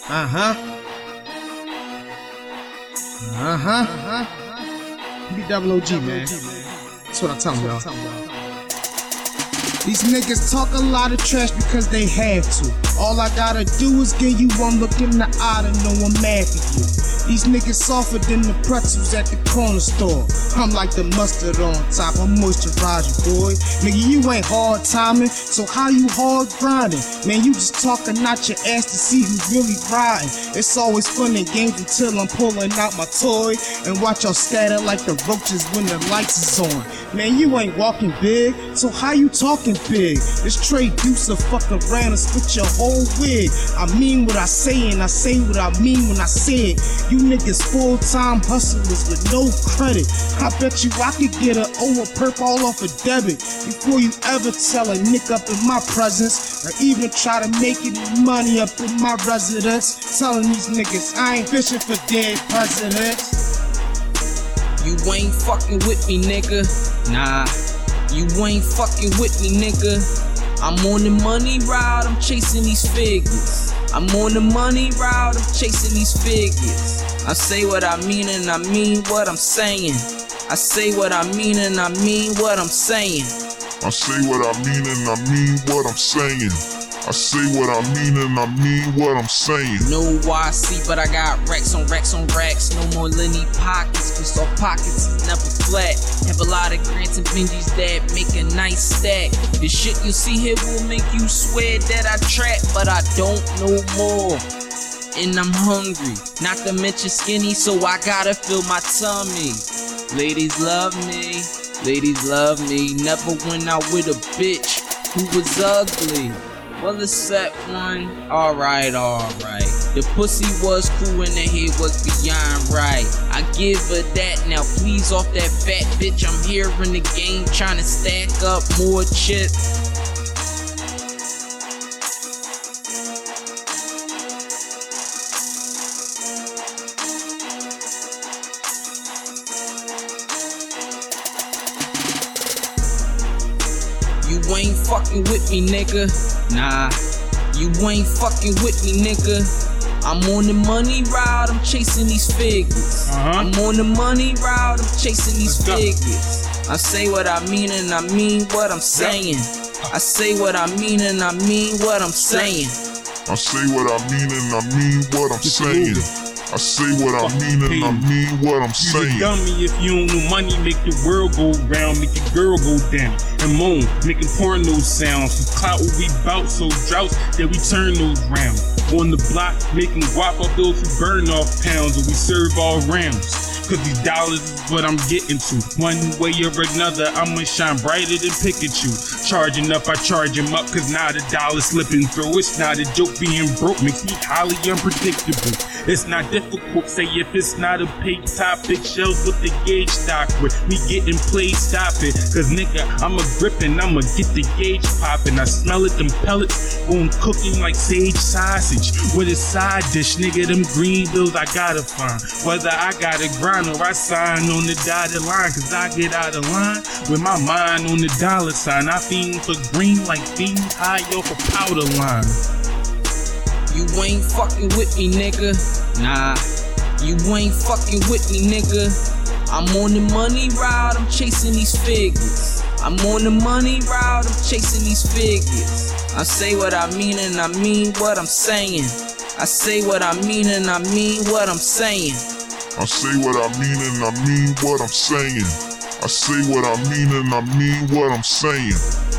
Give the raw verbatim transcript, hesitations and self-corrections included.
Uh-huh. Uh-huh. Uh-huh. Be double O G, man. That's what I'm telling y'all. These niggas talk a lot of trash because they have to. All I gotta do is give you one look in the eye to know I'm mad for you. These niggas softer than the pretzels at the corner store. I'm like the mustard on top, I moisturize you, boy. Nigga, you ain't hard timing, so how you hard grinding? Man, you just talking out your ass to see who's really riding. It's always fun and games until I'm pulling out my toy and watch y'all scatter like the roaches when the lights is on. Man, you ain't walking big, so how you talking big? This Trey Deuce will fuck around and split your whole wig. I mean what I say and I say what I mean when I say it. You niggas full-time hustlers with no credit. I bet you I could get a O or perp all off a debit before you ever tell a nick up in my presence or even try to make any money up in my residence. Telling these niggas I ain't fishing for dead presidents. You ain't fucking with me, nigga. Nah, you ain't fucking with me, nigga. I'm on the money route, I'm chasing these figures. I'm on the money route, I'm chasing these figures. I say what I mean and I mean what I'm saying. I say what I mean and I mean what I'm saying. I say what I mean and I mean what I'm saying. I say what I mean and I mean what I'm saying. No Y C, but I got racks on racks on racks. No more Lenny pockets, cause our pockets is never flat. Have a lot of grants and Benjis that make a nice stack. The shit you see here will make you swear that I trap, but I don't know more. And I'm hungry, not to mention skinny, so I gotta fill my tummy. Ladies love me, ladies love me. Never went out with a bitch who was ugly. Well, it's that one, alright, alright. The pussy was cool and the head was beyond right. I give her that, now please off that fat bitch. I'm here in the game trying to stack up more chips. You ain't fucking with me, nigga. Nah, you ain't fucking with me, nigga. I'm on the money route, I'm chasing these figures. Uh-huh. I'm on the money route, I'm chasing these figures. I say what I mean and I mean what I'm saying. I say what I mean and I mean what I'm saying. I say what I mean and I mean what I'm saying. I say what I mean and I mean what I'm saying. You a dummy if you don't know money, make the world go round, make your girl go down and moan, making porno sounds. So clout will be bout, so droughts that we turn those round. On the block, making guap off those who burn off pounds, and we serve all rounds. Cause these dollars is what I'm getting to. One way or another, I'ma shine brighter than Pikachu. Charging up, I charge him up, cause now the dollar's slipping through. It's not a joke, being broke makes me highly unpredictable. It's not difficult, say if it's not a paid topic. Shells with the gauge stock with me getting played, stop it. Cause nigga, I'm a grippin', I'ma get the gauge poppin'. I smell it, them pellets, boom, cooking like sage sausage. With a side dish, nigga, them green bills I gotta find. Whether I gotta grind or I sign on the dotted line, cause I get out of line with my mind on the dollar sign. I fiend for green like fiend high off a powder line. You ain't fucking with me, nigga. Nah, you ain't fucking with me, nigga. I'm on the money route, I'm chasing these figures. I'm on the money route, I'm chasing these figures. I say what I mean and I mean what I'm saying. I say what I mean and I mean what I'm saying. I say what I mean and I mean what I'm saying. I say what I mean and I mean what I'm saying.